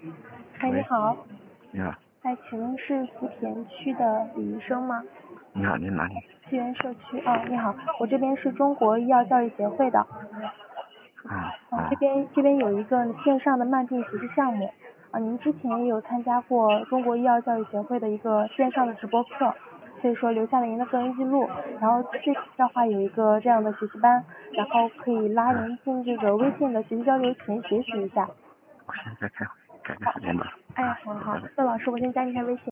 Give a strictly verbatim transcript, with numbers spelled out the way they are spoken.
哎，你喂， 好， 你好， 哎，请问是福田区的李医生吗？ 你好，您哪里？ 西园社区，哦，你好，我这边是中国医药教育协会的， 啊啊，这啊边这边有一个线上的慢病学习项目，啊，您之前也有参加过中国医药教育协会的一个线上的直播课，所以说留下了您的个人记录，然后这次的话有一个这样的学习班，然后可以拉啊！ 您进这个微信的学习交流群学习一下。 我现在开会，改个时间吧。 哎， 啊， 好好， 拜拜。 那老师我先加您一下微信。